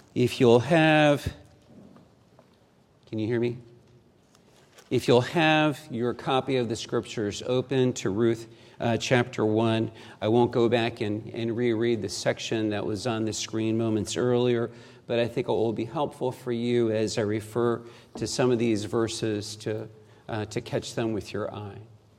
If you'll have, can you hear me? If you'll have your copy of the scriptures open to Ruth chapter 1, I won't go back and reread the section that was on the screen moments earlier, but I think it will be helpful for you as I refer to some of these verses to catch them with your eye.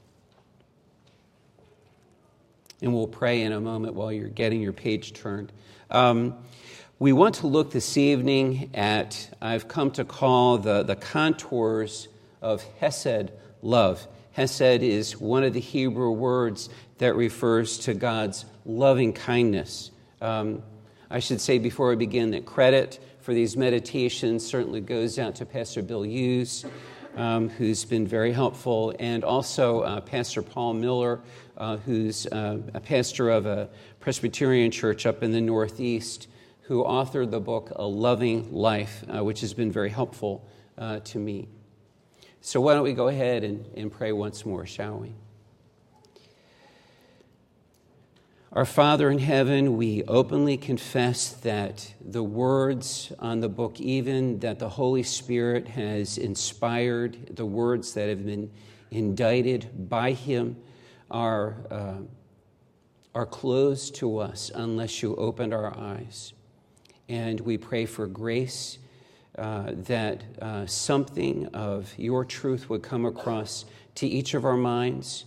And we'll pray in a moment while you're getting your page turned. We want to look this evening at, I've come to call the contours of Hesed love. Hesed is one of the Hebrew words that refers to God's loving kindness. I should say before we begin that credit for these meditations certainly goes out to Pastor Bill Hughes, who's been very helpful, and also Pastor Paul Miller, who's a pastor of a Presbyterian church up in the Northeast, who authored the book A Loving Life, which has been very helpful to me. So why don't we go ahead and pray once more, shall we? Our Father in heaven, we openly confess that the words on the book, even that the Holy Spirit has inspired, the words that have been indicted by Him are closed to us unless you opened our eyes. And we pray for grace that something of your truth would come across to each of our minds,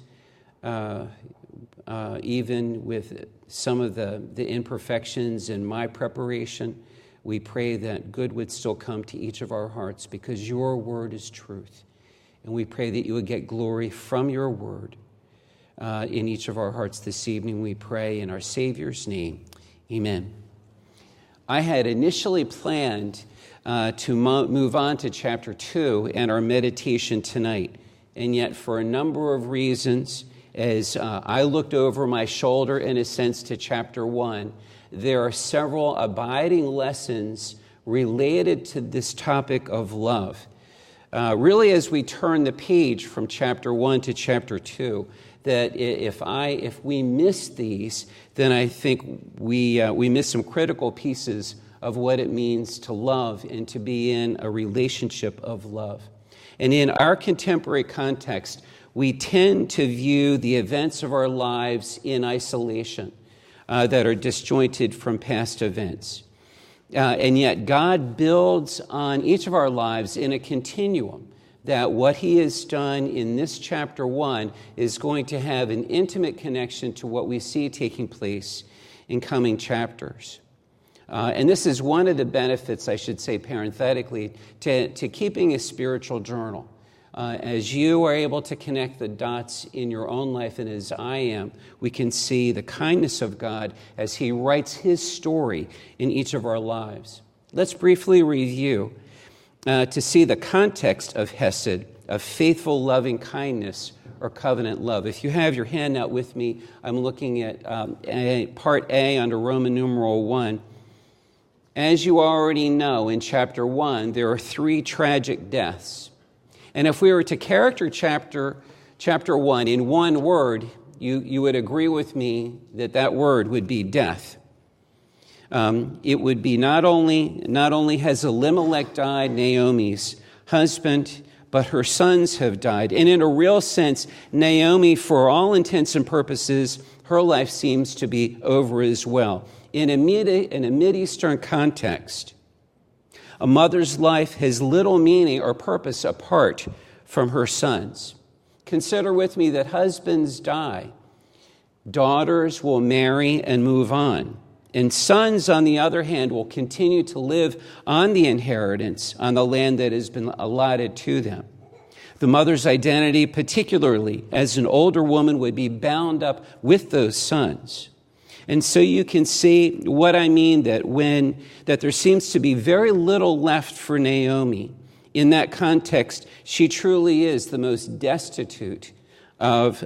even with some of the imperfections in my preparation. We pray that good would still come to each of our hearts because your word is truth. And we pray that you would get glory from your word in each of our hearts this evening. We pray in our Savior's name. Amen. I had initially planned to move on to chapter 2 and our meditation tonight. And yet for a number of reasons, as I looked over my shoulder in a sense to chapter 1, there are several abiding lessons related to this topic of love. Really, as we turn the page from chapter 1 to chapter 2, that if we miss these, then I think we miss some critical pieces of what it means to love and to be in a relationship of love. And in our contemporary context, we tend to view the events of our lives in isolation that are disjointed from past events. And yet God builds on each of our lives in a continuum, that what He has done in this chapter 1 is going to have an intimate connection to what we see taking place in coming chapters. And this is one of the benefits, I should say parenthetically, to keeping a spiritual journal. As you are able to connect the dots in your own life, and as I am, we can see the kindness of God as He writes His story in each of our lives. Let's briefly review to see the context of Hesed, of faithful loving kindness or covenant love. If you have your handout with me, I'm looking at part A under Roman numeral 1. As you already know, in chapter 1, there are 3 tragic deaths. And if we were to character chapter 1 in one word, you would agree with me that that word would be death. It would be not only has Elimelech died, Naomi's husband, but her sons have died. And in a real sense, Naomi, for all intents and purposes, her life seems to be over as well. In a Mideastern context, a mother's life has little meaning or purpose apart from her sons. Consider with me that husbands die, daughters will marry and move on, and sons, on the other hand, will continue to live on the inheritance on the land that has been allotted to them. The mother's identity, particularly as an older woman, would be bound up with those sons. And so you can see what I mean, that there seems to be very little left for Naomi. In that context, she truly is the most destitute of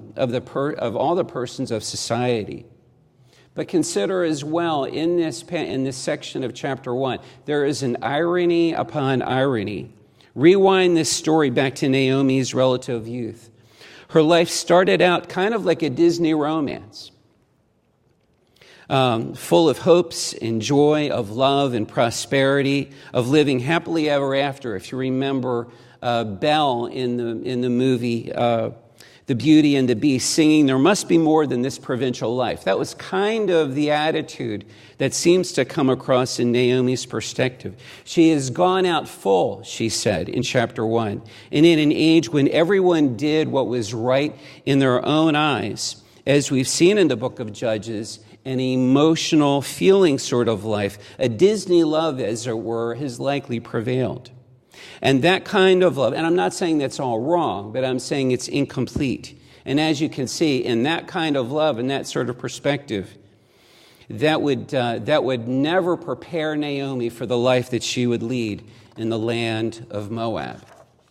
all the persons of society. But consider as well, in this section of chapter 1, there is an irony upon irony. Rewind this story back to Naomi's relative youth. Her life started out kind of like a Disney romance. full of hopes and joy, of love and prosperity, of living happily ever after. If you remember Belle in the movie The Beauty and the Beast, singing, "There must be more than this provincial life." That was kind of the attitude that seems to come across in Naomi's perspective. She has gone out full, she said in chapter 1, and in an age when everyone did what was right in their own eyes, as we've seen in the book of Judges, an emotional, feeling sort of life, a Disney love, as it were, has likely prevailed. And that kind of love, and I'm not saying that's all wrong, but I'm saying it's incomplete. And as you can see, in that kind of love and that sort of perspective, that would never prepare Naomi for the life that she would lead in the land of Moab.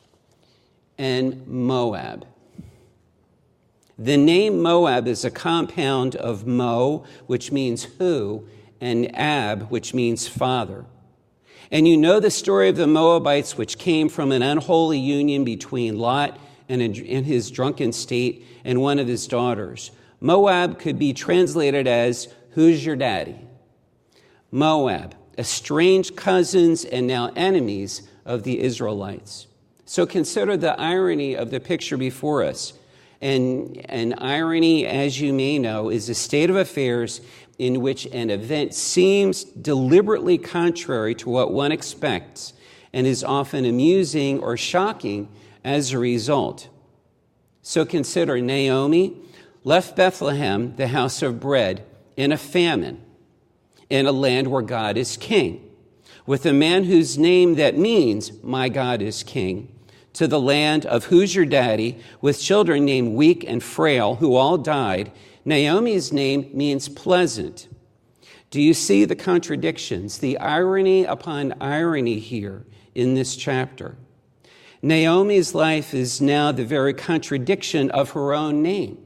And Moab. The name Moab is a compound of Mo, which means who, and Ab, which means father. And you know the story of the Moabites, which came from an unholy union between Lot and in his drunken state and one of his daughters. Moab could be translated as, who's your daddy? Moab, estranged cousins and now enemies of the Israelites. So consider the irony of the picture before us. And irony, as you may know, is a state of affairs in which an event seems deliberately contrary to what one expects and is often amusing or shocking as a result. So consider Naomi left Bethlehem, the house of bread, in a famine, in a land where God is king, with a man whose name that means, my God is king, to the land of who's your daddy, with children named weak and frail, who all died. Naomi's name means pleasant. Do you see the contradictions, the irony upon irony here in this chapter? Naomi's life is now the very contradiction of her own name.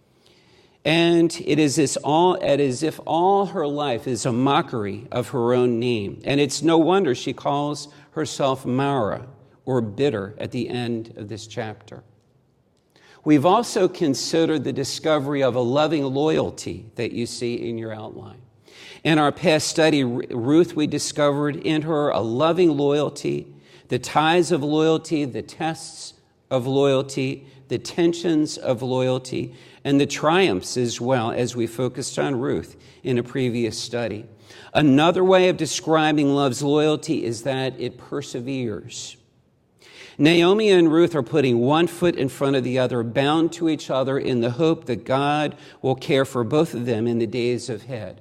And it is as if all her life is a mockery of her own name. And it's no wonder she calls herself Mara, or bitter, at the end of this chapter. We've also considered the discovery of a loving loyalty that you see in your outline. In our past study, Ruth, we discovered in her a loving loyalty, the ties of loyalty, the tests of loyalty, the tensions of loyalty, and the triumphs as well, as we focused on Ruth in a previous study. Another way of describing love's loyalty is that it perseveres. Naomi and Ruth are putting one foot in front of the other, bound to each other in the hope that God will care for both of them in the days ahead.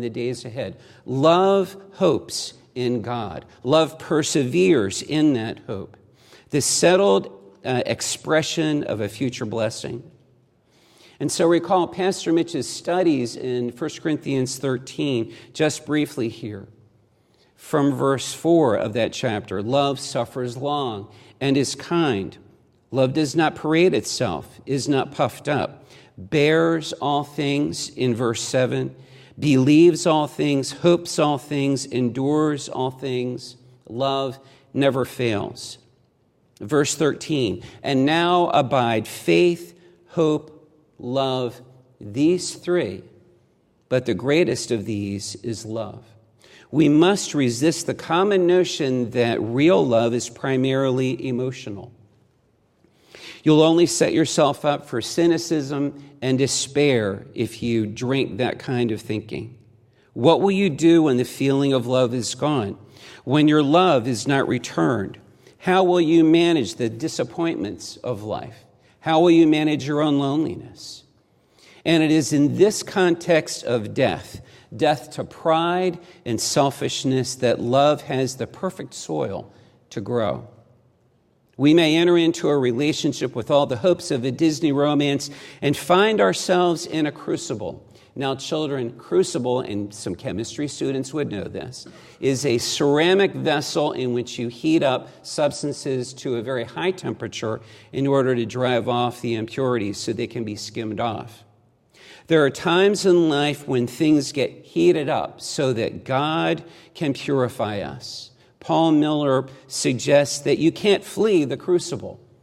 Love hopes in God. Love perseveres in that hope. The settled expression of a future blessing. And so recall Pastor Mitch's studies in 1 Corinthians 13, just briefly here. From verse 4 of that chapter, love suffers long and is kind. Love does not parade itself, is not puffed up, bears all things, in verse 7, believes all things, hopes all things, endures all things. Love never fails. Verse 13, and now abide faith, hope, love, these three, but the greatest of these is love. We must resist the common notion that real love is primarily emotional. You'll only set yourself up for cynicism and despair if you drink that kind of thinking. What will you do when the feeling of love is gone? When your love is not returned? How will you manage the disappointments of life? How will you manage your own loneliness? And it is in this context of death to pride and selfishness, that love has the perfect soil to grow. We may enter into a relationship with all the hopes of a Disney romance and find ourselves in a crucible. Now, children, crucible, and some chemistry students would know this, is a ceramic vessel in which you heat up substances to a very high temperature in order to drive off the impurities so they can be skimmed off. There are times in life when things get heated up so that God can purify us. Paul Miller suggests that you can't flee the crucible.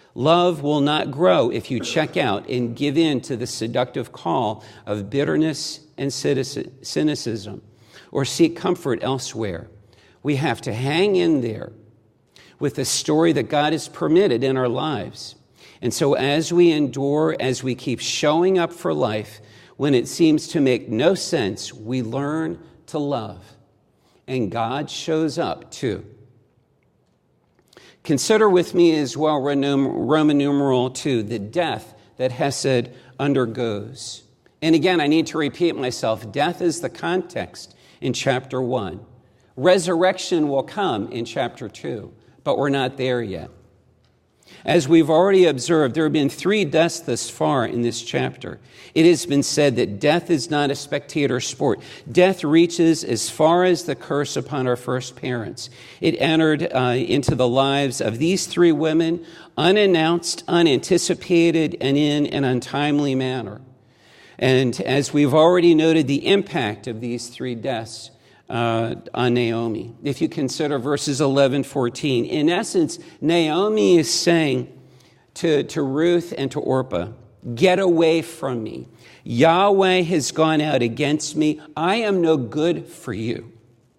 Love will not grow if you check out and give in to the seductive call of bitterness and cynicism or seek comfort elsewhere. We have to hang in there with the story that God has permitted in our lives. And so as we endure, as we keep showing up for life, when it seems to make no sense, we learn to love. And God shows up too. Consider with me as well Roman numeral 2, the death that Hesed undergoes. And again, I need to repeat myself. Death is the context in chapter 1. Resurrection will come in chapter 2, but we're not there yet. As we've already observed, there have been 3 deaths thus far in this chapter. It has been said that death is not a spectator sport. Death reaches as far as the curse upon our first parents. It entered into the lives of these 3 women, unannounced, unanticipated, and in an untimely manner. And as we've already noted, the impact of these 3 deaths on Naomi. If you consider verses 11, 14, in essence, Naomi is saying to Ruth and to Orpah, get away from me. Yahweh has gone out against me. I am no good for you.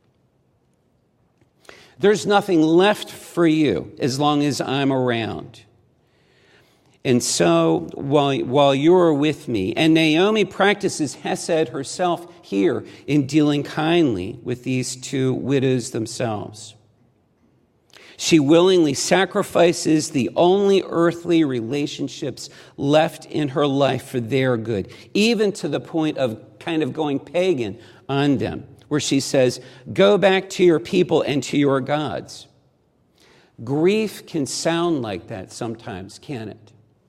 There's nothing left for you as long as I'm around. And so while you are with me, and Naomi practices Hesed herself here in dealing kindly with these 2 widows themselves. She willingly sacrifices the only earthly relationships left in her life for their good, even to the point of kind of going pagan on them, where she says, go back to your people and to your gods. Grief can sound like that sometimes, can it?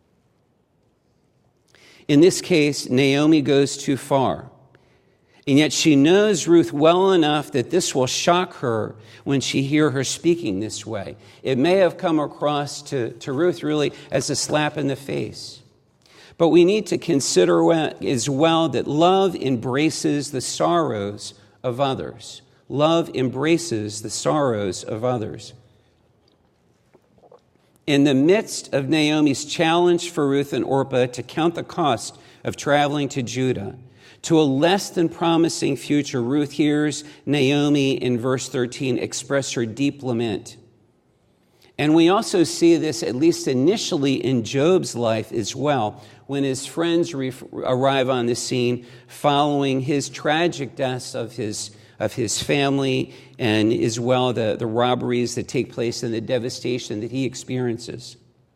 In this case, Naomi goes too far. And yet she knows Ruth well enough that this will shock her when she hears her speaking this way. It may have come across to Ruth really as a slap in the face. But we need to consider as well that love embraces the sorrows of others. Love embraces the sorrows of others. In the midst of Naomi's challenge for Ruth and Orpah to count the cost of traveling to Judah, to a less than promising future, Ruth hears Naomi in verse 13 express her deep lament. And we also see this, at least initially, in Job's life as well, when his friends arrive on the scene following his tragic deaths of his family, and as well the robberies that take place and the devastation that he experiences.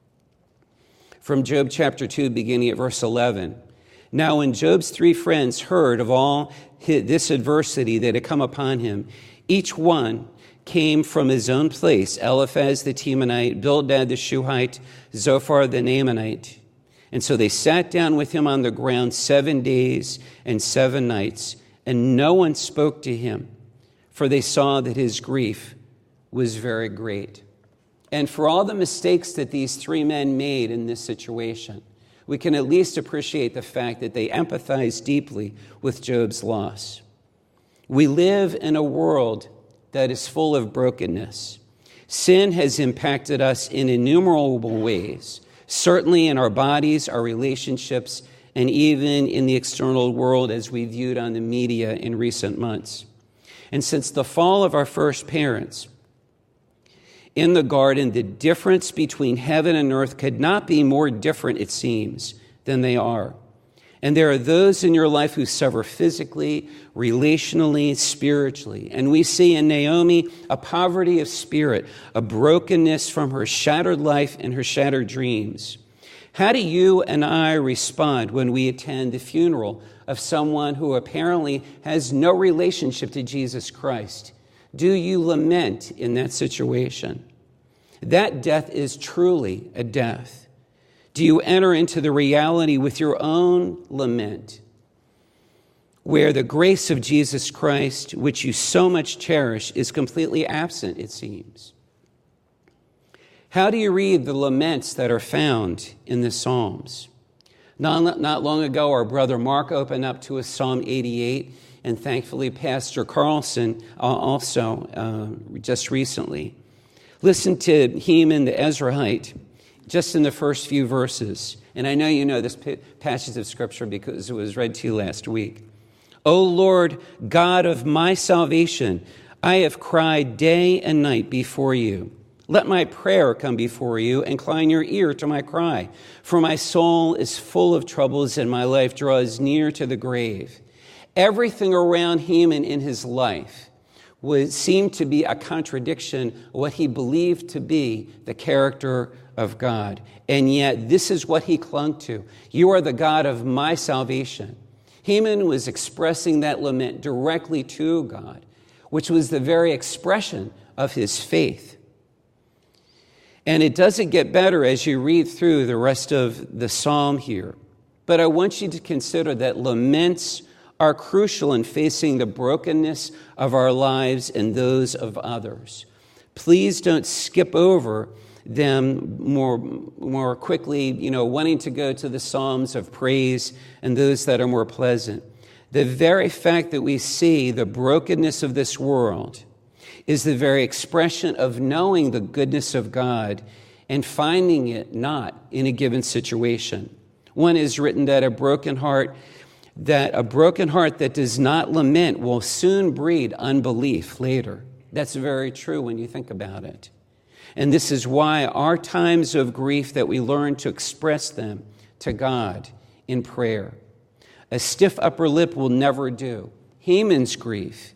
From Job chapter 2, beginning at verse 11. Now when Job's 3 friends heard of all this adversity that had come upon him, each one came from his own place, Eliphaz the Temanite, Bildad the Shuhite, Zophar the Naamanite. And so they sat down with him on the ground 7 days and 7 nights, and no one spoke to him, for they saw that his grief was very great. And for all the mistakes that these 3 men made in this situation, we can at least appreciate the fact that they empathized deeply with Job's loss. We live in a world that is full of brokenness. Sin has impacted us in innumerable ways, certainly in our bodies, our relationships, and even in the external world as we viewed on the media in recent months. And since the fall of our first parents in the garden, the difference between heaven and earth could not be more different, it seems, than they are. And there are those in your life who suffer physically, relationally, spiritually. And we see in Naomi a poverty of spirit, a brokenness from her shattered life and her shattered dreams. How do you and I respond when we attend the funeral of someone who apparently has no relationship to Jesus Christ? Do you lament in that situation? That death is truly a death. Do you enter into the reality with your own lament, where the grace of Jesus Christ, which you so much cherish, is completely absent, it seems? How do you read the laments that are found in the Psalms? Not long ago, our brother Mark opened up to a Psalm 88, and thankfully Pastor Carlson also just recently. Listen to Heman the Ezrahite just in the first few verses. And I know you know this passage of Scripture because it was read to you last week. O Lord, God of my salvation, I have cried day and night before you. Let my prayer come before you. Incline your ear to my cry. For my soul is full of troubles and my life draws near to the grave. Everything around Heman in his life seemed to be a contradiction of what he believed to be the character of God. And yet this is what he clung to. You are the God of my salvation. Heman was expressing that lament directly to God, which was the very expression of his faith. And it doesn't get better as you read through the rest of the psalm here. But I want you to consider that laments are crucial in facing the brokenness of our lives and those of others. Please don't skip over them more quickly, wanting to go to the Psalms of praise and those that are more pleasant. The very fact that we see the brokenness of this world is the very expression of knowing the goodness of God and finding it not in a given situation. One is written that a broken heart that does not lament will soon breed unbelief later. That's very true when you think about it. And this is why our times of grief that we learn to express them to God in prayer. A stiff upper lip will never do. Heman's grief,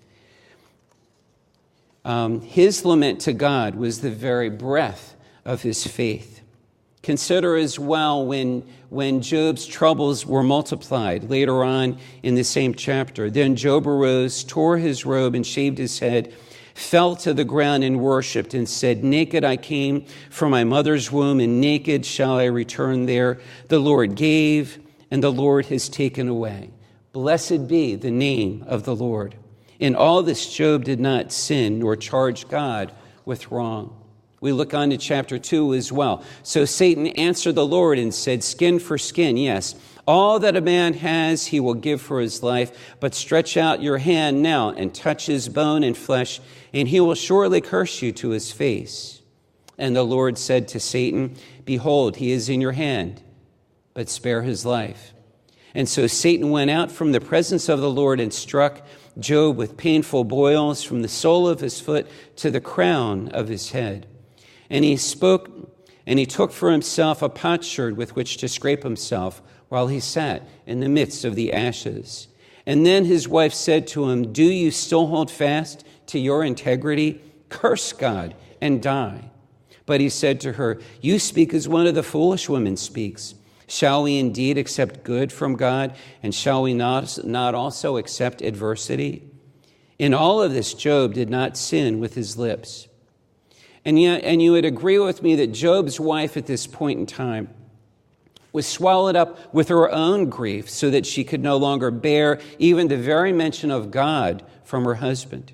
his lament to God was the very breath of his faith. Consider as well when Job's troubles were multiplied later on in the same chapter. Then Job arose, tore his robe, and shaved his head, fell to the ground and worshipped, and said, Naked I came from my mother's womb, and naked shall I return there. The Lord gave, and the Lord has taken away. Blessed be the name of the Lord. In all this, Job did not sin nor charge God with wrong. We look on to chapter 2 as well. So Satan answered the Lord and said, Skin for skin, yes. All that a man has, he will give for his life. But stretch out your hand now and touch his bone and flesh, and he will surely curse you to his face. And the Lord said to Satan, Behold, he is in your hand, but spare his life. And so Satan went out from the presence of the Lord and struck Job with painful boils from the sole of his foot to the crown of his head. And he spoke, and he took for himself a potsherd with which to scrape himself while he sat in the midst of the ashes. And then his wife said to him, Do you still hold fast to your integrity? Curse God and die. But he said to her, You speak as one of the foolish women speaks. Shall we indeed accept good from God, and shall we not also accept adversity? In all of this, Job did not sin with his lips. And you would agree with me that Job's wife at this point in time was swallowed up with her own grief so that she could no longer bear even the very mention of God from her husband.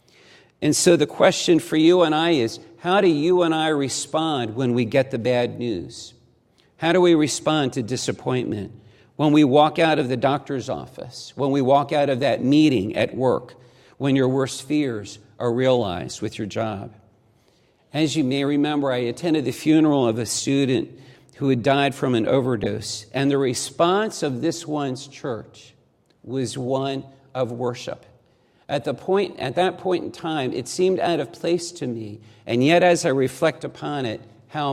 And so the question for you and I is, how do you and I respond when we get the bad news? How do we respond to disappointment? When we walk out of the doctor's office, when we walk out of that meeting at work, when your worst fears are realized with your job. As you may remember, I attended the funeral of a student who had died from an overdose, and the response of this one's church was one of worship. At that point in time, it seemed out of place to me, and yet as I reflect upon it,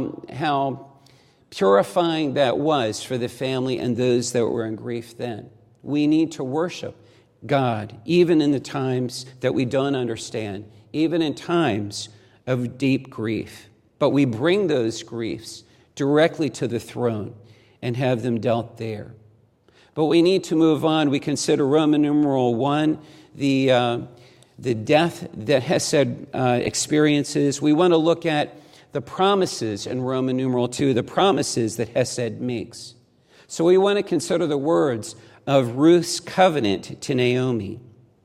how purifying that was for the family and those that were in grief then. We need to worship God, even in the times that we don't understand, even in times of deep grief. But we bring those griefs directly to the throne and have them dealt there. But we need to move on. We consider Roman numeral 1, the death that Hesed experiences. We want to look at the promises in Roman numeral 2, the promises that Hesed makes. So we want to consider the words of Ruth's covenant to Naomi.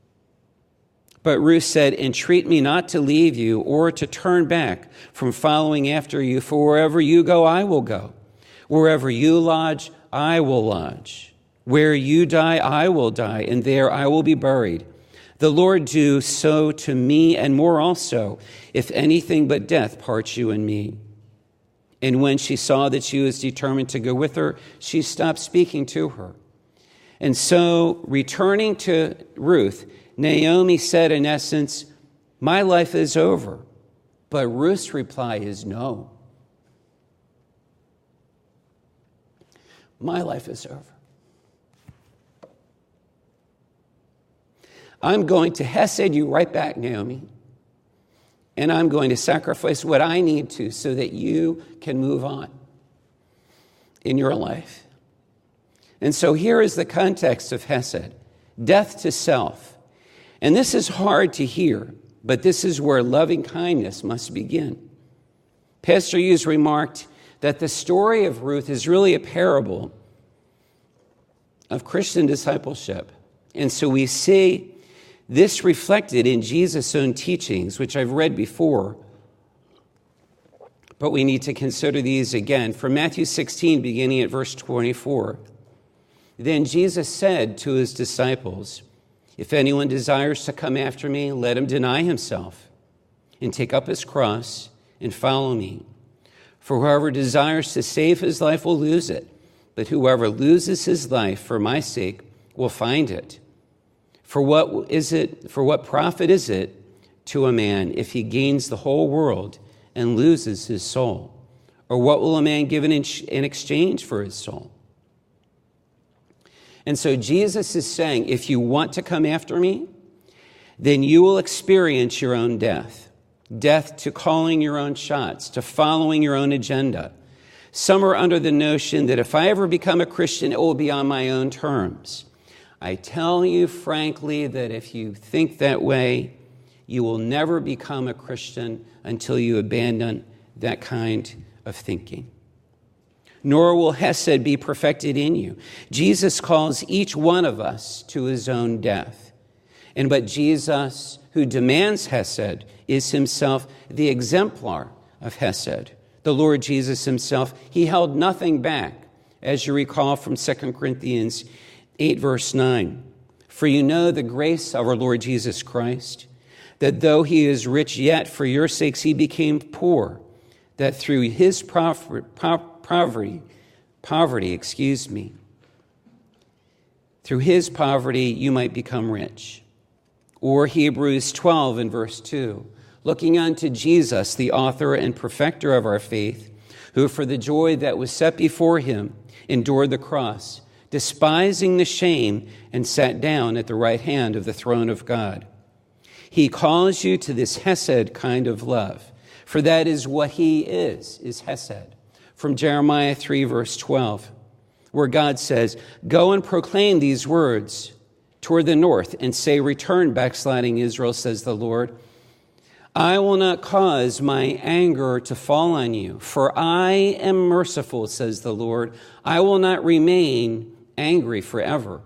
But Ruth said, Entreat me not to leave you or to turn back from following after you, for wherever you go, I will go. Wherever you lodge, I will lodge. Where you die, I will die, and there I will be buried. The Lord do so to me and more also, if anything but death parts you and me. And when she saw that she was determined to go with her, she stopped speaking to her. And so, returning to Ruth, Naomi said, in essence, my life is over. But Ruth's reply is no. My life is over. I'm going to hesed you right back, Naomi. And I'm going to sacrifice what I need to so that you can move on in your life. And so here is the context of hesed, death to self. And this is hard to hear, but this is where loving kindness must begin. Pastor Hughes remarked that the story of Ruth is really a parable of Christian discipleship. And so we see this reflected in Jesus' own teachings, which I've read before, but we need to consider these again. From Matthew 16, beginning at verse 24, then Jesus said to his disciples, if anyone desires to come after me, let him deny himself and take up his cross and follow me. For whoever desires to save his life will lose it, but whoever loses his life for my sake will find it. For what profit is it to a man if he gains the whole world and loses his soul? Or what will a man give in exchange for his soul? And so Jesus is saying, if you want to come after me, then you will experience your own death. Death to calling your own shots, to following your own agenda. Some are under the notion that if I ever become a Christian, it will be on my own terms. I tell you frankly that if you think that way, you will never become a Christian until you abandon that kind of thinking. Nor will hesed be perfected in you. Jesus calls each one of us to his own death. But Jesus, who demands hesed, is himself the exemplar of hesed. The Lord Jesus himself, he held nothing back, as you recall from 2 Corinthians 8, verse 9. For you know the grace of our Lord Jesus Christ, that though he is rich, yet for your sakes he became poor, that through his poverty, through his poverty you might become rich. Or Hebrews 12 and verse 2, looking unto Jesus, the author and perfecter of our faith, who for the joy that was set before him endured the cross, despising the shame, and sat down at the right hand of the throne of God. He calls you to this hesed kind of love, for that is what he is hesed. From Jeremiah 3, verse 12, where God says, go and proclaim these words toward the north and say, return, backsliding Israel, says the Lord. I will not cause my anger to fall on you, for I am merciful, says the Lord. I will not remain angry forever.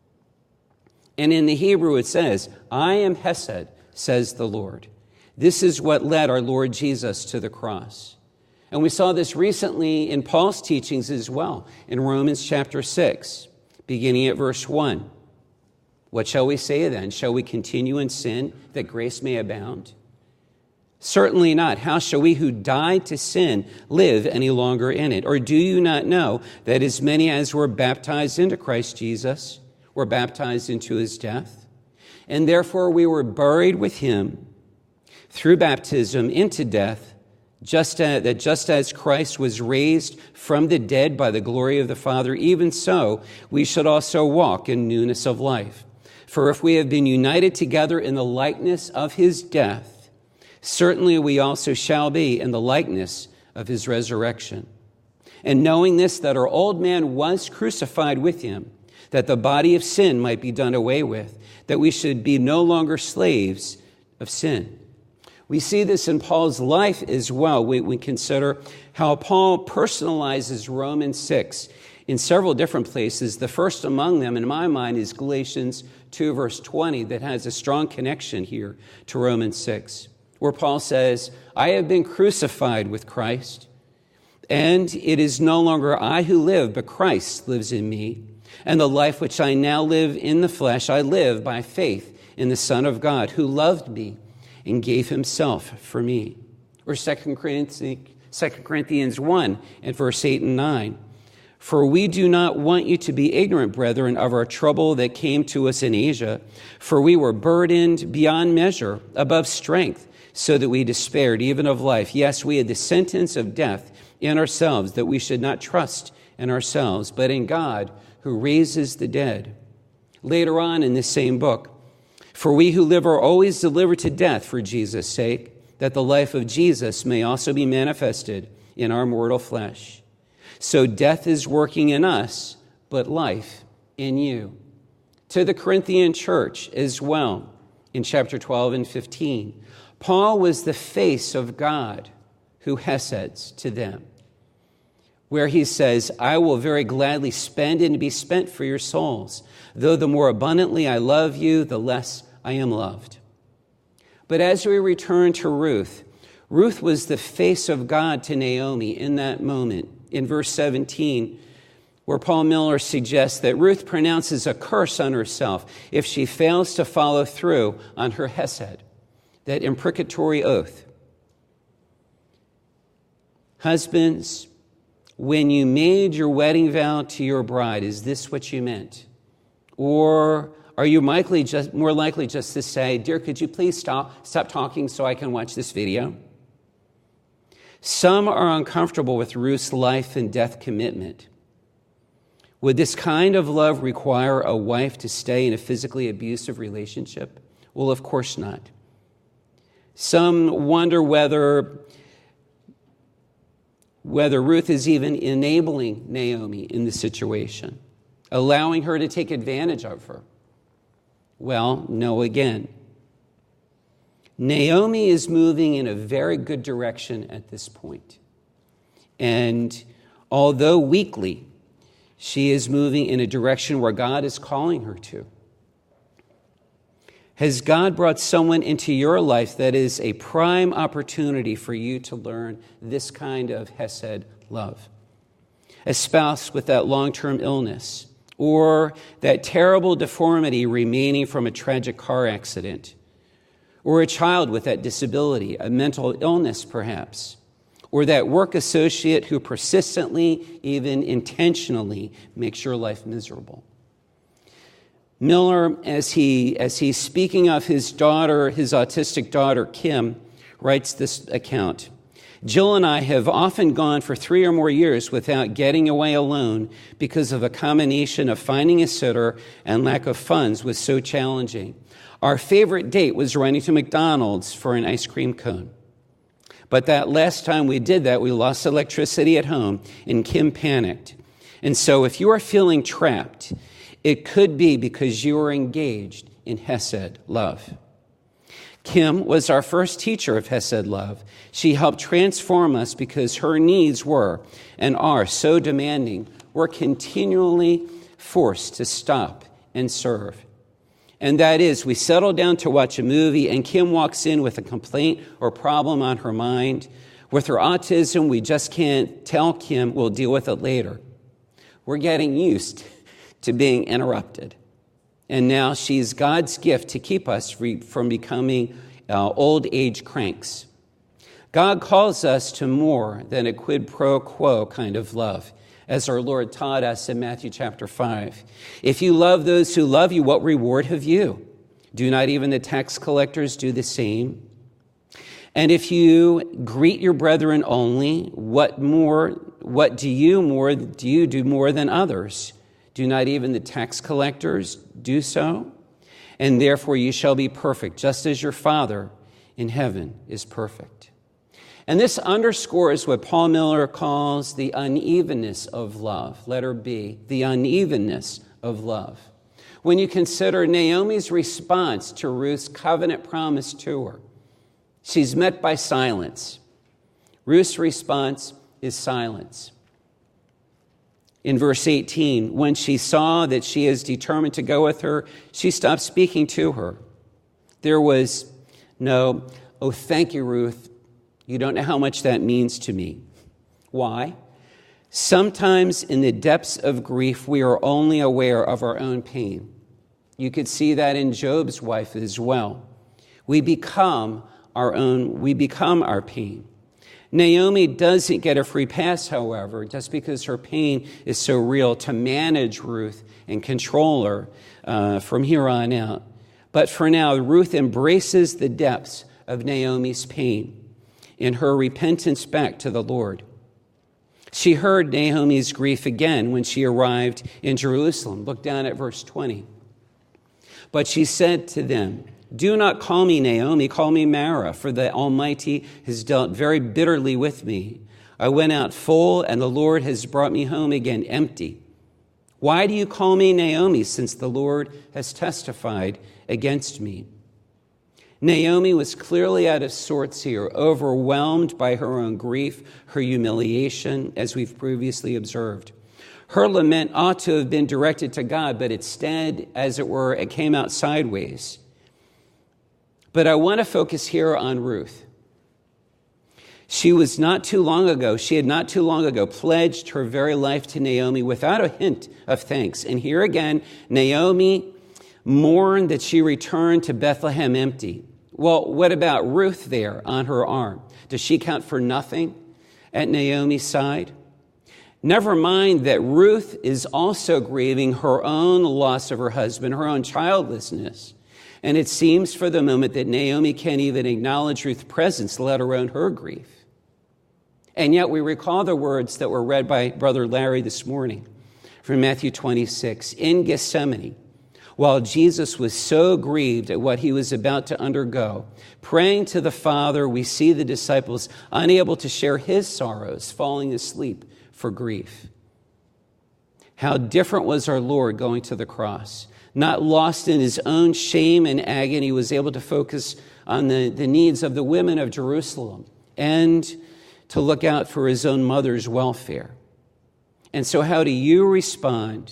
And in the Hebrew it says, I am hesed, says the Lord. This is what led our Lord Jesus to the cross. And we saw this recently in Paul's teachings as well, in Romans chapter 6, beginning at verse 1. What shall we say then? Shall we continue in sin that grace may abound? Certainly not. How shall we who died to sin live any longer in it? Or do you not know that as many as were baptized into Christ Jesus were baptized into his death? And therefore we were buried with him through baptism into death, just as Christ was raised from the dead by the glory of the Father, even so we should also walk in newness of life. For if we have been united together in the likeness of his death, certainly we also shall be in the likeness of his resurrection. And knowing this, that our old man was crucified with him, that the body of sin might be done away with, that we should be no longer slaves of sin. We see this in Paul's life as well. We consider how Paul personalizes Romans 6 in several different places. The first among them, in my mind, is Galatians 2, verse 20, that has a strong connection here to Romans 6, where Paul says, I have been crucified with Christ, and it is no longer I who live, but Christ lives in me. And the life which I now live in the flesh, I live by faith in the Son of God, who loved me and gave himself for me. Or 2 2 Corinthians 1 and verse 8 and 9. For we do not want you to be ignorant, brethren, of our trouble that came to us in Asia, for we were burdened beyond measure, above strength, so that we despaired even of life. Yes, we had the sentence of death in ourselves, that we should not trust in ourselves, but in God, who raises the dead. Later on in this same book, for we who live are always delivered to death for Jesus' sake, that the life of Jesus may also be manifested in our mortal flesh. So death is working in us, but life in you. To the Corinthian church as well, in chapter 12 and 15, Paul was the face of God who heseds to them, where he says, I will very gladly spend and be spent for your souls, though the more abundantly I love you, the less I am loved. But as we return to Ruth, Ruth was the face of God to Naomi in that moment. In verse 17, where Paul Miller suggests that Ruth pronounces a curse on herself if she fails to follow through on her hesed, that imprecatory oath. Husbands, when you made your wedding vow to your bride, is this what you meant? Or are you more likely just to say, dear, could you please stop talking so I can watch this video? Some are uncomfortable with Ruth's life and death commitment. Would this kind of love require a wife to stay in a physically abusive relationship? Well, of course not. Some wonder whether Ruth is even enabling Naomi in the situation, allowing her to take advantage of her. Well, no again. Naomi is moving in a very good direction at this point. And although weakly, she is moving in a direction where God is calling her to. Has God brought someone into your life that is a prime opportunity for you to learn this kind of hesed love? A spouse with that long-term illness, or that terrible deformity remaining from a tragic car accident, or a child with that disability, a mental illness perhaps, or that work associate who persistently, even intentionally, makes your life miserable. Miller, as he's speaking of his daughter, his autistic daughter, Kim, writes this account. Jill and I have often gone for 3 or more years without getting away alone because of a combination of finding a sitter and lack of funds was so challenging. Our favorite date was running to McDonald's for an ice cream cone. But that last time we did that, we lost electricity at home, and Kim panicked. And so if you are feeling trapped, it could be because you are engaged in hesed love. Kim was our first teacher of hesed love. She helped transform us because her needs were and are so demanding, we're continually forced to stop and serve. And that is, we settle down to watch a movie, and Kim walks in with a complaint or problem on her mind. With her autism, we just can't tell Kim we'll deal with it later. We're getting used to being interrupted. And now she's God's gift to keep us from becoming old age cranks. God calls us to more than a quid pro quo kind of love, as our Lord taught us in Matthew chapter 5. If you love those who love you, what reward have you? Do not even the tax collectors do the same? And if you greet your brethren only, what do you do more than others? Do not even the tax collectors do so? And therefore you shall be perfect, just as your Father in heaven is perfect. And this underscores what Paul Miller calls the unevenness of love. Letter B, the unevenness of love. When you consider Naomi's response to Ruth's covenant promise to her, she's met by silence. Ruth's response is silence. In verse 18, when she saw that she is determined to go with her, she stopped speaking to her. There was no, oh, thank you, Ruth. You don't know how much that means to me. Why? Sometimes in the depths of grief, we are only aware of our own pain. You could see that in Job's wife as well. We become our pain. Naomi doesn't get a free pass, however, just because her pain is so real, to manage Ruth and control her from here on out. But for now, Ruth embraces the depths of Naomi's pain in her repentance back to the Lord. She heard Naomi's grief again when she arrived in Jerusalem. Look down at verse 20. But she said to them, "Do not call me Naomi, call me Mara, for the Almighty has dealt very bitterly with me. I went out full, and the Lord has brought me home again empty. Why do you call me Naomi, since the Lord has testified against me?" Naomi was clearly out of sorts here, overwhelmed by her own grief, her humiliation, as we've previously observed. Her lament ought to have been directed to God, but instead, as it were, it came out sideways. But I want to focus here on Ruth. She had not too long ago pledged her very life to Naomi without a hint of thanks. And here again, Naomi mourned that she returned to Bethlehem empty. Well, what about Ruth there on her arm? Does she count for nothing at Naomi's side? Never mind that Ruth is also grieving her own loss of her husband, her own childlessness. And it seems for the moment that Naomi can't even acknowledge Ruth's presence, let alone her grief. And yet we recall the words that were read by Brother Larry this morning from Matthew 26. In Gethsemane, while Jesus was so grieved at what he was about to undergo, praying to the Father, we see the disciples unable to share his sorrows, falling asleep for grief. How different was our Lord going to the cross. Not lost in his own shame and agony, he was able to focus on the needs of the women of Jerusalem and to look out for his own mother's welfare. And so how do you respond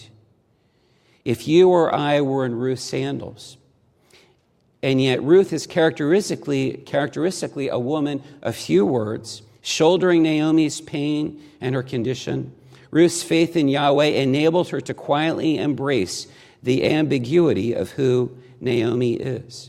if you or I were in Ruth's sandals? And yet Ruth is characteristically a woman of few words, shouldering Naomi's pain and her condition. Ruth's faith in Yahweh enabled her to quietly embrace the ambiguity of who Naomi is.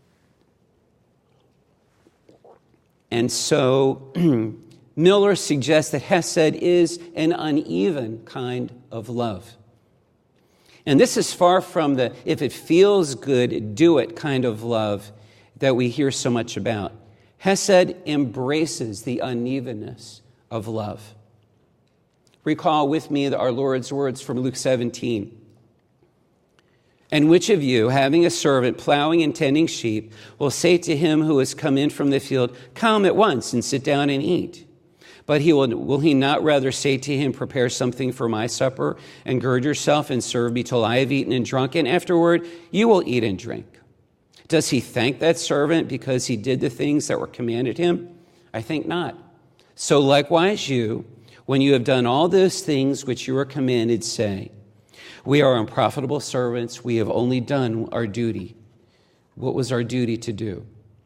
And so Miller suggests that Hesed is an uneven kind of love. And this is far from the if it feels good, do it kind of love that we hear so much about. Hesed embraces the unevenness of love. Recall with me our Lord's words from Luke 17. And which of you, having a servant plowing and tending sheep, will say to him who has come in from the field, "Come at once and sit down and eat"? But will he not rather say to him, "Prepare something for my supper, and gird yourself and serve me till I have eaten and drunk, and afterward you will eat and drink"? Does he thank that servant because he did the things that were commanded him? I think not. So likewise you, when you have done all those things which you are commanded, say, "We are unprofitable servants. We have only done our duty." What was our duty to do?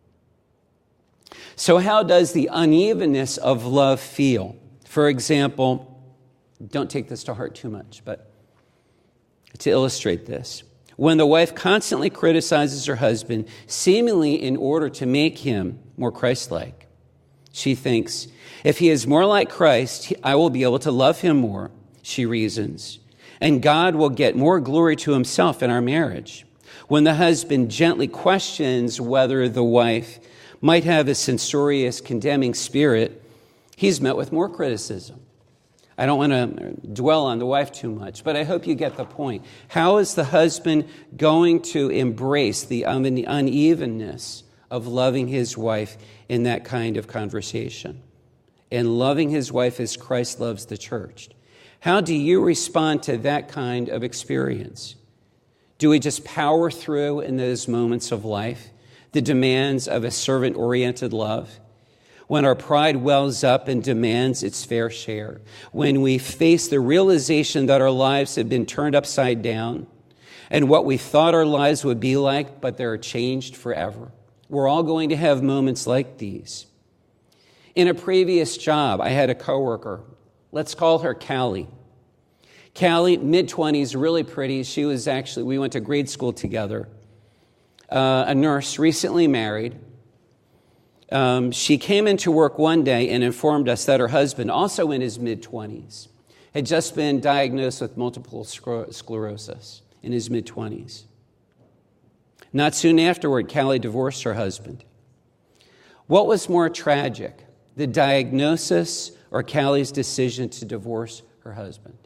So how does the unevenness of love feel? For example, don't take this to heart too much, but to illustrate this, when the wife constantly criticizes her husband, seemingly in order to make him more Christ-like, she thinks, if he is more like Christ, I will be able to love him more, she reasons, and God will get more glory to himself in our marriage. When the husband gently questions whether the wife might have a censorious, condemning spirit, he's met with more criticism. I don't want to dwell on the wife too much, but I hope you get the point. How is the husband going to embrace the unevenness of loving his wife in that kind of conversation? And loving his wife as Christ loves the church. How do you respond to that kind of experience? Do we just power through in those moments of life the demands of a servant-oriented love? When our pride wells up and demands its fair share, when we face the realization that our lives have been turned upside down and what we thought our lives would be like, but they're changed forever. We're all going to have moments like these. In a previous job, I had a coworker. Let's call her Callie. Callie, mid-20s, really pretty. We went to grade school together. A nurse, recently married. she came into work one day and informed us that her husband, also in his mid-20s, had just been diagnosed with multiple sclerosis in his mid-20s. Not soon afterward, Callie divorced her husband. What was more tragic, the diagnosis or Callie's decision to divorce her husband?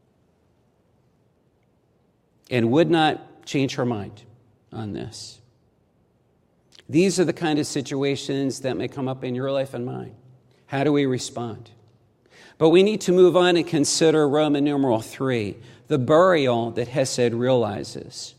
And would not change her mind on this. These are the kind of situations that may come up in your life and mine. How do we respond? But we need to move on and consider Roman numeral 3, the burial that Hesed realizes.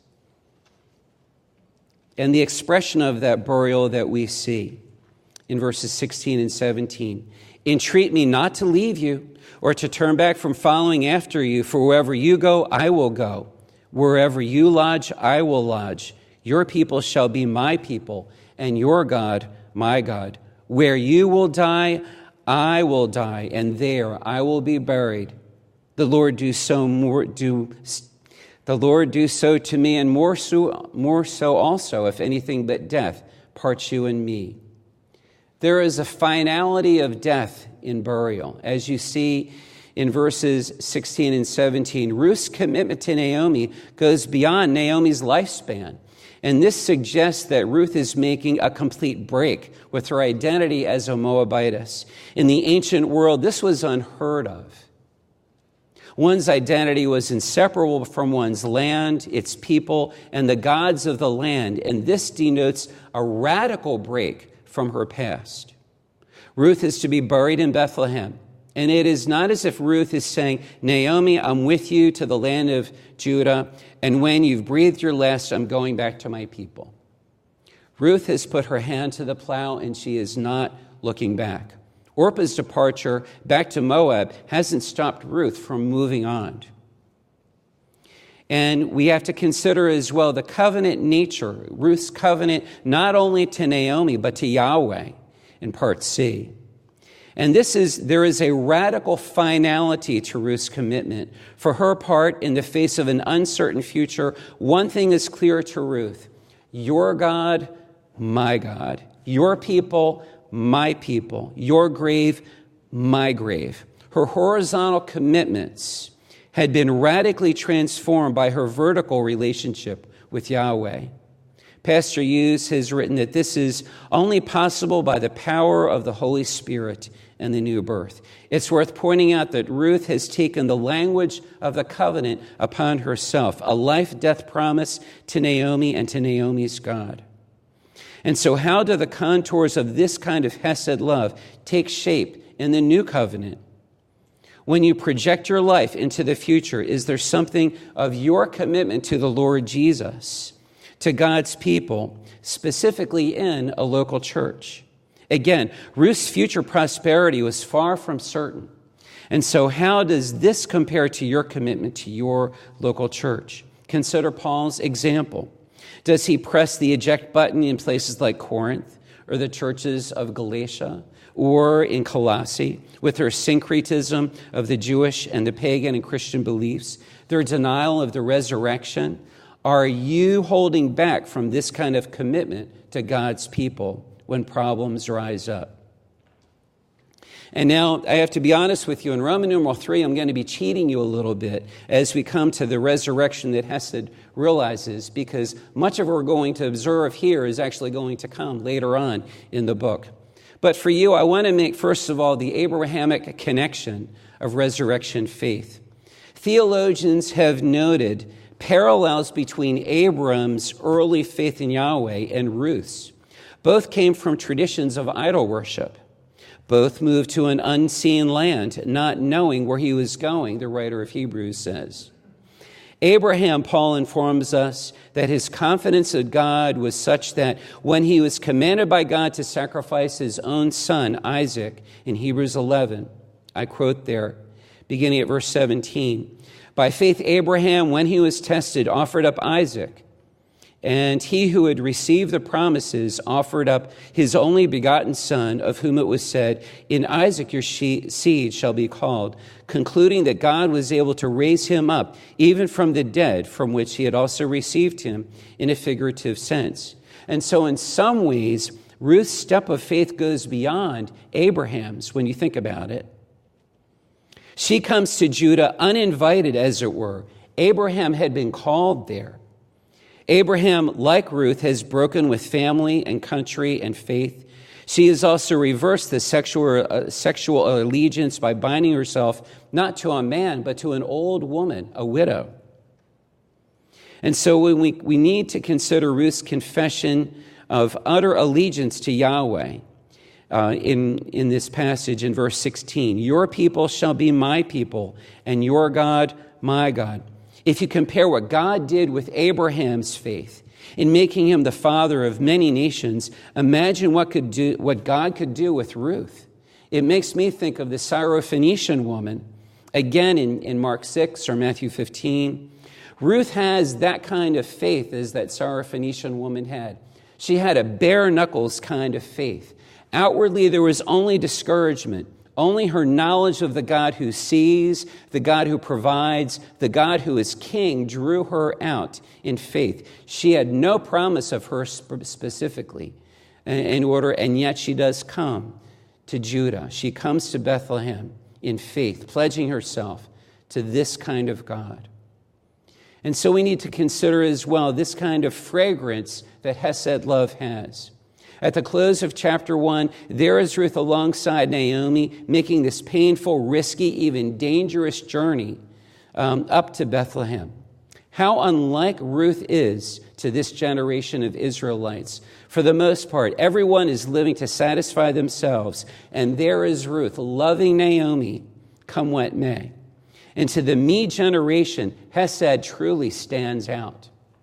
And the expression of that burial that we see in verses 16 and 17. Entreat me not to leave you or to turn back from following after you, for wherever you go, I will go. Wherever you lodge, I will lodge. Your people shall be my people, and your God, my God. Where you will die, I will die, and there I will be buried. The Lord do so to me, and more so also, if anything but death parts you and me. There is a finality of death in burial, as you see in verses 16 and 17. Ruth's commitment to Naomi goes beyond Naomi's lifespan. And this suggests that Ruth is making a complete break with her identity as a Moabitess. In the ancient world, this was unheard of. One's identity was inseparable from one's land, its people, and the gods of the land. And this denotes a radical break from her past. Ruth is to be buried in Bethlehem. And it is not as if Ruth is saying, Naomi, I'm with you to the land of Judah, and when you've breathed your last, I'm going back to my people. Ruth has put her hand to the plow, and she is not looking back. Orpah's departure back to Moab hasn't stopped Ruth from moving on. And we have to consider as well the covenant nature, Ruth's covenant not only to Naomi, but to Yahweh in part C. And there is a radical finality to Ruth's commitment. For her part, in the face of an uncertain future, one thing is clear to Ruth: your God, my God. Your people, my people. Your grave, my grave. Her horizontal commitments had been radically transformed by her vertical relationship with Yahweh. Pastor Hughes has written that this is only possible by the power of the Holy Spirit and the new birth. It's worth pointing out that Ruth has taken the language of the covenant upon herself, a life-death promise to Naomi and to Naomi's God. And so how do the contours of this kind of Hesed love take shape in the new covenant? When you project your life into the future, is there something of your commitment to the Lord Jesus, to God's people, specifically in a local church? Again, Ruth's future prosperity was far from certain. And so how does this compare to your commitment to your local church? Consider Paul's example. Does he press the eject button in places like Corinth or the churches of Galatia or in Colossae with their syncretism of the Jewish and the pagan and Christian beliefs, their denial of the resurrection? Are you holding back from this kind of commitment to God's people when problems rise up? And now I have to be honest with you. In Roman numeral 3, I'm going to be cheating you a little bit as we come to the resurrection that Hesed realizes, because much of what we're going to observe here is actually going to come later on in the book. But for you, I want to make, first of all, the Abrahamic connection of resurrection faith. Theologians have noted parallels between Abram's early faith in Yahweh and Ruth's. Both came from traditions of idol worship. Both moved to an unseen land, not knowing where he was going, the writer of Hebrews says. Abraham, Paul informs us that his confidence in God was such that when he was commanded by God to sacrifice his own son, Isaac, in Hebrews 11, I quote there, beginning at verse 17, by faith Abraham, when he was tested, offered up Isaac. And he who had received the promises offered up his only begotten son, of whom it was said, in Isaac your seed shall be called, concluding that God was able to raise him up, even from the dead, from which he had also received him in a figurative sense. And so in some ways, Ruth's step of faith goes beyond Abraham's when you think about it. She comes to Judah uninvited, as it were. Abraham had been called there. Abraham, like Ruth, has broken with family and country and faith. She has also reversed the sexual allegiance by binding herself not to a man, but to an old woman, a widow. And so when we need to consider Ruth's confession of utter allegiance to Yahweh in this passage in verse 16. Your people shall be my people, and your God my God. If you compare what God did with Abraham's faith in making him the father of many nations, imagine what God could do with Ruth. It makes me think of the Syrophoenician woman, again in Mark 6 or Matthew 15. Ruth has that kind of faith as that Syrophoenician woman had. She had a bare knuckles kind of faith. Outwardly, there was only discouragement. Only her knowledge of the God who sees, the God who provides, the God who is king drew her out in faith. She had no promise of her specifically and yet she does come to Judah. She comes to Bethlehem in faith, pledging herself to this kind of God. And so we need to consider as well this kind of fragrance that Hesed love has. At the close of chapter 1, there is Ruth alongside Naomi, making this painful, risky, even dangerous journey up to Bethlehem. How unlike Ruth is to this generation of Israelites. For the most part, everyone is living to satisfy themselves, and there is Ruth loving Naomi, come what may. And to the me generation, Hesed truly stands out.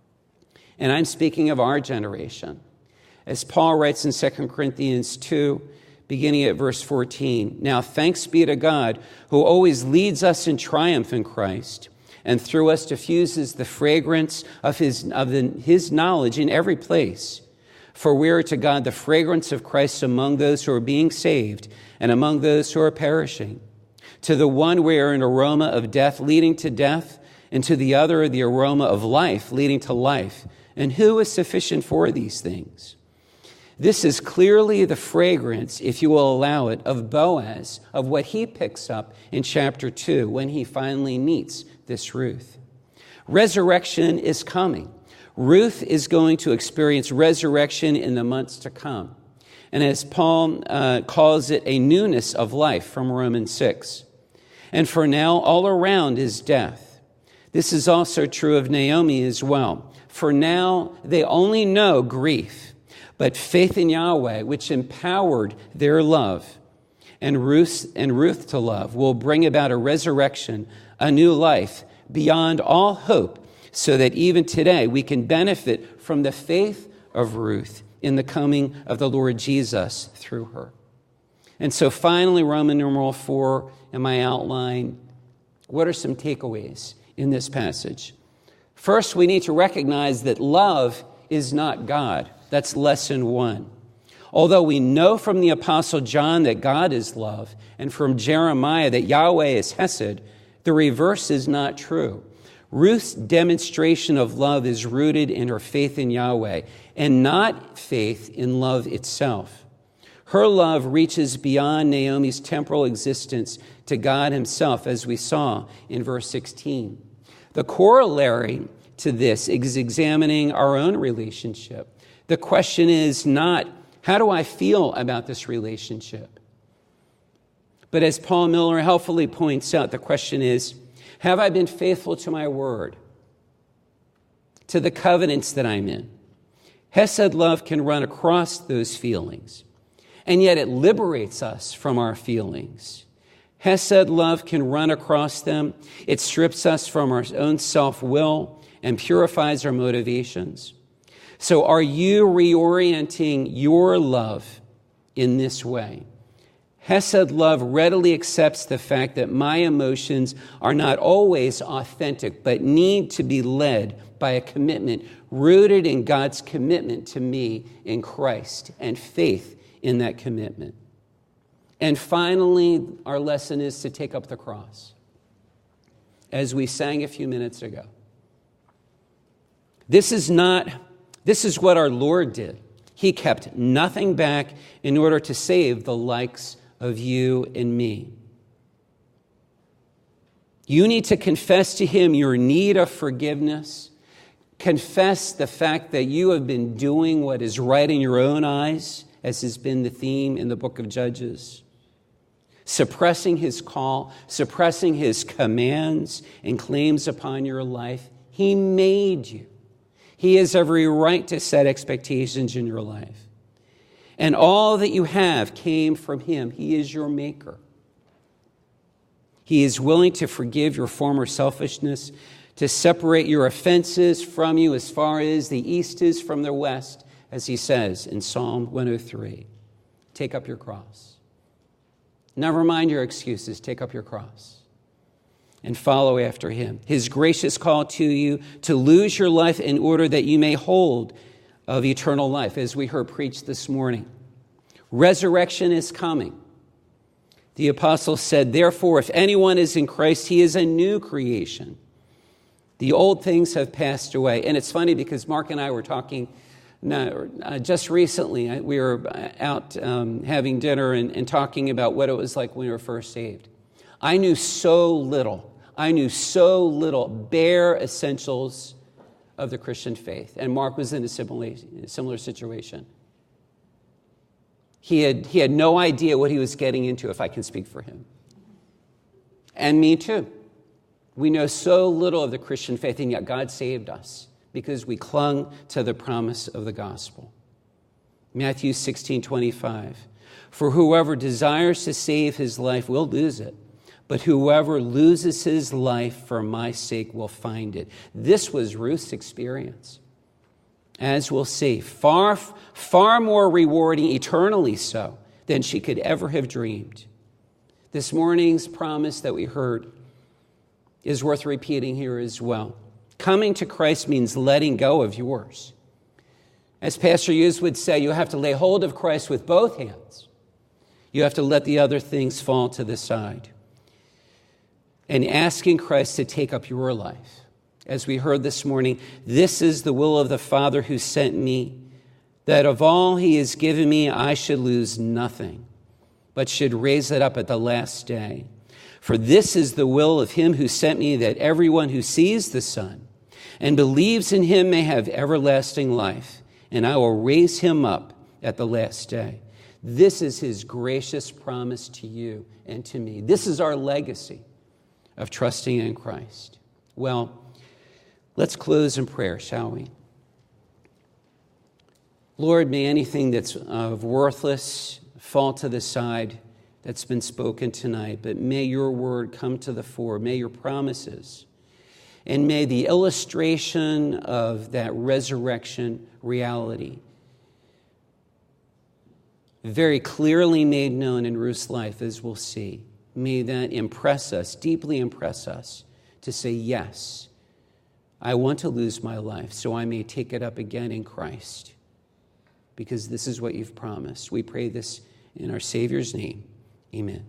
And I'm speaking of our generation. As Paul writes in 2 Corinthians 2, beginning at verse 14, now thanks be to God who always leads us in triumph in Christ, and through us diffuses the fragrance of his knowledge in every place. For we are to God the fragrance of Christ among those who are being saved and among those who are perishing. To the one we are an aroma of death leading to death, and to the other the aroma of life leading to life. And who is sufficient for these things? This is clearly the fragrance, if you will allow it, of Boaz, of what he picks up in chapter 2 when he finally meets this Ruth. Resurrection is coming. Ruth is going to experience resurrection in the months to come. And as Paul calls it, a newness of life from Romans 6. And for now, all around is death. This is also true of Naomi as well. For now, they only know grief, but faith in Yahweh, which empowered their love, and Ruth to love, will bring about a resurrection, a new life beyond all hope, so that even today we can benefit from the faith of Ruth in the coming of the Lord Jesus through her. And so finally, Roman numeral 4 in my outline, what are some takeaways in this passage? First, we need to recognize that love is not God. That's lesson 1. Although we know from the Apostle John that God is love, and from Jeremiah that Yahweh is Hesed, the reverse is not true. Ruth's demonstration of love is rooted in her faith in Yahweh, and not faith in love itself. Her love reaches beyond Naomi's temporal existence to God himself, as we saw in verse 16. The corollary to this is examining our own relationship. The question is not, how do I feel about this relationship? But as Paul Miller helpfully points out, the question is, have I been faithful to my word, to the covenants that I'm in? Hesed love can run across those feelings, and yet it liberates us from our feelings. Hesed love can run across them. It strips us from our own self-will and purifies our motivations. So are you reorienting your love in this way? Hesed love readily accepts the fact that my emotions are not always authentic, but need to be led by a commitment rooted in God's commitment to me in Christ and faith in that commitment. And finally, our lesson is to take up the cross, as we sang a few minutes ago. This is what our Lord did. He kept nothing back in order to save the likes of you and me. You need to confess to him your need of forgiveness. Confess the fact that you have been doing what is right in your own eyes, as has been the theme in the book of Judges. Suppressing his call, suppressing his commands and claims upon your life. He made you. He has every right to set expectations in your life. And all that you have came from him. He is your maker. He is willing to forgive your former selfishness, to separate your offenses from you as far as the east is from the west, as he says in Psalm 103. Take up your cross. Never mind your excuses. Take up your cross and follow after him. His gracious call to you to lose your life in order that you may hold of eternal life, as we heard preached this morning. Resurrection is coming. The apostle said, therefore, if anyone is in Christ, he is a new creation. The old things have passed away. And it's funny because Mark and I were talking just recently. We were out having dinner and talking about what it was like when we were first saved. I knew so little. Bare essentials of the Christian faith. And Mark was in a similar situation. He had no idea what he was getting into, if I can speak for him. And me too. We know so little of the Christian faith, and yet God saved us because we clung to the promise of the gospel. Matthew 16:25. For whoever desires to save his life will lose it, but whoever loses his life for my sake will find it. This was Ruth's experience. As we'll see, far more rewarding, eternally so, than she could ever have dreamed. This morning's promise that we heard is worth repeating here as well. Coming to Christ means letting go of yours. As Pastor Hughes would say, you have to lay hold of Christ with both hands. You have to let the other things fall to the side. And asking Christ to take up your life. As we heard this morning, this is the will of the Father who sent me, that of all he has given me, I should lose nothing, but should raise it up at the last day. For this is the will of him who sent me, that everyone who sees the Son and believes in him may have everlasting life, and I will raise him up at the last day. This is his gracious promise to you and to me. This is our legacy of trusting in Christ. Well, let's close in prayer, shall we? Lord, may anything that's worthless fall to the side that's been spoken tonight, but may your word come to the fore. May your promises, and may the illustration of that resurrection reality very clearly made known in Ruth's life, as we'll see. May that impress us, deeply impress us, to say, yes, I want to lose my life so I may take it up again in Christ, because this is what you've promised. We pray this in our Savior's name. Amen.